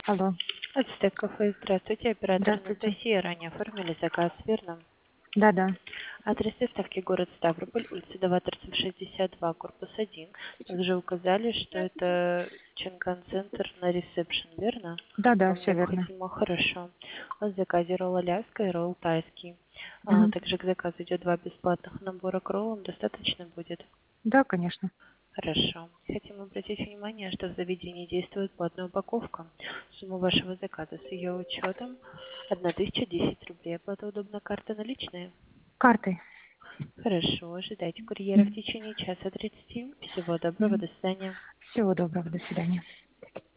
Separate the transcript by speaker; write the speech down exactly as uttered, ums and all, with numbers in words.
Speaker 1: Алло.
Speaker 2: Ацтек кафе, здравствуйте, оператор
Speaker 1: Здравствуйте.
Speaker 2: Анастасия. Ранее оформили заказ, верно?
Speaker 1: Да-да.
Speaker 2: Адрес доставки город Ставрополь, улица Даваторцев, шестьдесят два, корпус один. Также указали, что это Чинкан-центр на ресепшн, верно?
Speaker 1: Да-да,
Speaker 2: Вам
Speaker 1: все верно.
Speaker 2: необходимо, хорошо. У вас в заказе ролл аляска и ролл тайский. А,
Speaker 1: Мгм.
Speaker 2: также к заказу идет два бесплатных набора к роллам, достаточно будет?
Speaker 1: Да, конечно.
Speaker 2: Хорошо. Хотим обратить внимание, что в заведении действует платная упаковка. Сумма вашего заказа с ее учетом тысяча десять рублей. Оплата удобна, карта наличные?
Speaker 1: Картой.
Speaker 2: Хорошо. Ожидайте курьера в
Speaker 1: Мгм.
Speaker 2: течение часа тридцати. Всего доброго.
Speaker 1: Мгм.
Speaker 2: До свидания.
Speaker 1: Всего доброго. До свидания.